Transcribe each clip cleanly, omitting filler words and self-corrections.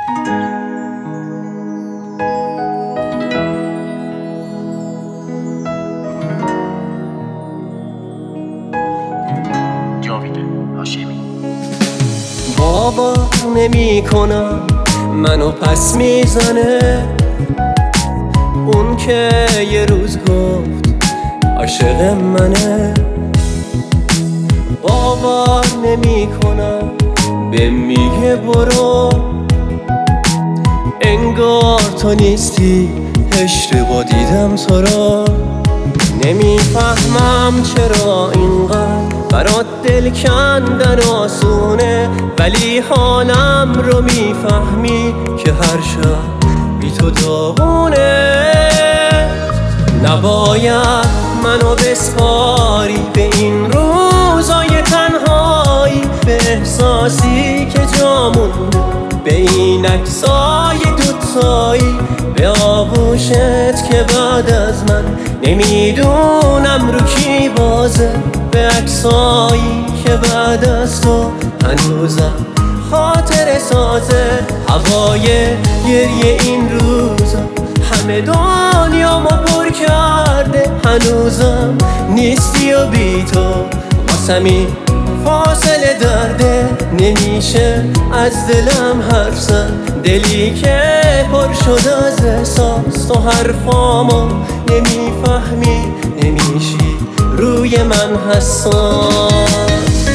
جاوید هاشمی. باور نمی کنم منو پس میزنه اون که یه روز گفت عاشق منه. باور نمی کنم به میگه برو انگار تو نیستی، اشتباه دیدم تو را. نمیفهمم چرا اینقدر برات دل کندن آسونه، ولی حالم رو میفهمی که هر شب بی تو داغونه. نباید منو بسپاری به این روزای تنهایی، به احساسی که جا مونده به این عکسای دوتایی، به آغوشت که بعد از من نمیدونم رو کی بازه، به عکسایی که بعد از تو هنوزم خاطر سازه. هوای گریه این روزا همه دنیامو پر کرده، هنوزم نیستی و بی تو واسمی فاصله درده. نمیشه از دلم حرف زد، دلی که پر شد از احساس. تو حرفامو نمیفهمی، نمیشی روی من حساس.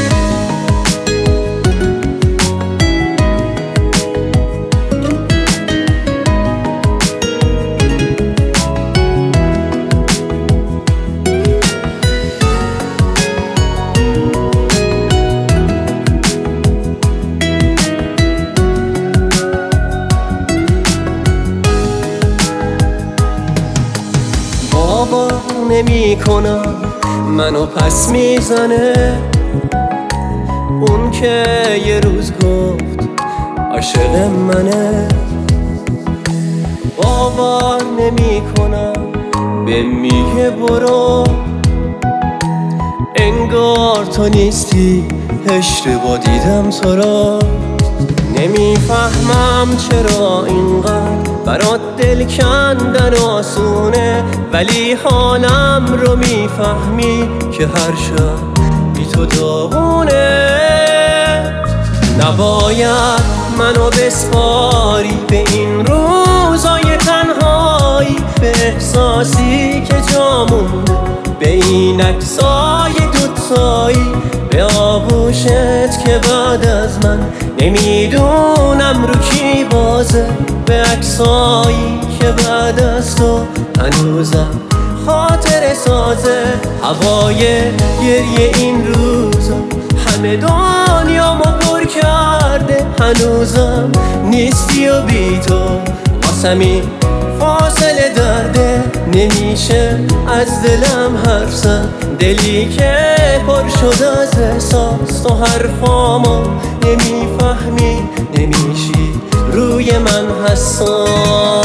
باور نمی کنم منو پس میزنه اون که یه روز گفت عاشق منه. باور نمی کنم به میگه برو انگار تو نیستی، اشتباه دیدم تو را. نمیفهمم چرا اینقدر برات دل کندن آسونه، ولی حالم رو میفهمی که هر شب بی تو داغونه. نباید منو بسپاری به این روزای تنهایی، به احساسی که جا مونده به این عکسای دوتایی، به آغوشت که بعد از من نمیدونم رو کی بازه، به عکسایی که بعد از تو هنوزم خاطر سازه. هوای گریه این روزا همه دنیامو پر کرده، هنوزم نیستی و بی تو واسمی فاصله درده. نمیشه از دلم حرف زد، دلی که پر شد از احساس. تو حرفامو نمیفهمی، نمیشی روی من حساس.